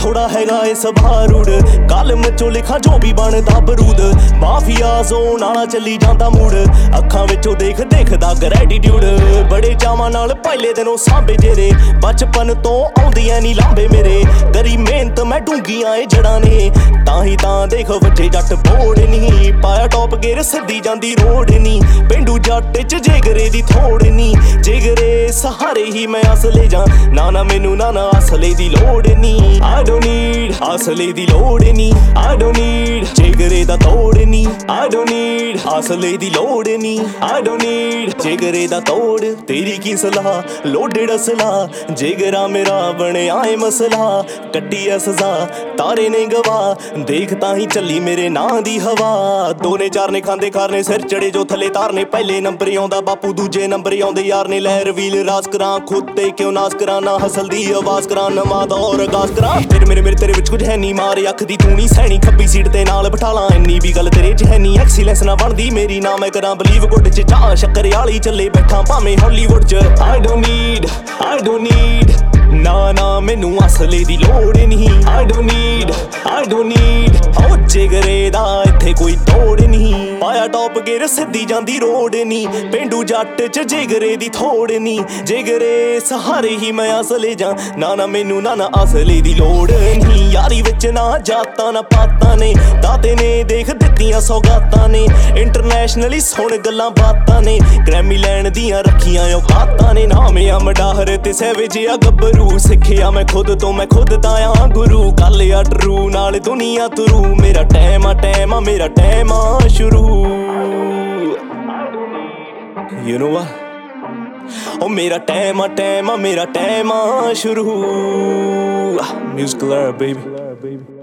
थोड़ा हैगा ए सभारूड कलम चो लिखा जो भी बनदा बरूद माफिया जोन आला चली जांदा मूड अखां विचों देख देखदा ग्रैटिट्यूड बड़े चावां नाल पहले दिनों सांभे जेरे बचपन तो आउंदियां नी लांबे मेरे करी मेहनत मैं डूंगियां ए जड़ां ने तां ही तां देख वच्चे जट बोड़ नी पाया टॉप गेर सिद्धी जांदी रोड नी पेंडू जट च जिगरे दी थोड़ नी जिगरे सहारे ही मैं असले जा ना मैनू ना असले दी लोड़ नी I don't need असले दी लोड़ नी I don't need जिगरे दा तोड़ नी I don't need असले दी लोड़ नी I don't need जिगरे दा तोड़ तेरी की सलाह लोडेड असला जिगरा मेरा बने आए मसला कट्टी है सजा तारे ने गवा देखता ही चली मेरे नां दी हवा दो ने चार ने खांदे खार ने सिर चढ़े जो थले तार ने पहले नंबर आउंदा बापू दूजे नंबर आउंदे यार ने लहर व्हील रास करा खुद ते क्यों नास करा ना हसल दी आवाज करा नमाज और गास करा तेरे मेरे तेरे विच कुछ है नी मार अख दी तू नी सैनी खब्बी सीट ते नाल बिठा ला इन्नी भी गल तेरे च है नी एक्सीलेंस ना बनदी मेरी ना मैं करा बलीव गुड च चाह शक्कर वाली चले बैठा भावें हॉलीवुड च I don't need ना मैनू असले दी लोड़ नहीं I don't need ओ जिगरे दा इत्थे कोई तोड़ नहीं पाया टॉप गेर सिद्धी जांदी रोड नी पेंडू जट च जिगरे दी थोड़ नी जिगरे सहारे ही मैं असले जा ना मैनू ना असले दी लोड़ नहीं यारी विच ना जातां ना पातां ने दाते ने देख दित्तियां सौगातां ने इंटरनेशनली सुन गल्लां बातां ने ग्रैमी लैण दियां रखियां औकातां ने नाम आ मडाहर ते सैवेज आ गब्बरू सिੱਖਿਆ मैं खुद ताया गुरु गल आ ट्रू नाल दुनिया तुरू मेरा टाइम आ शुरू You know what? Oh मेरा टाइम आ शुरू Musical era baby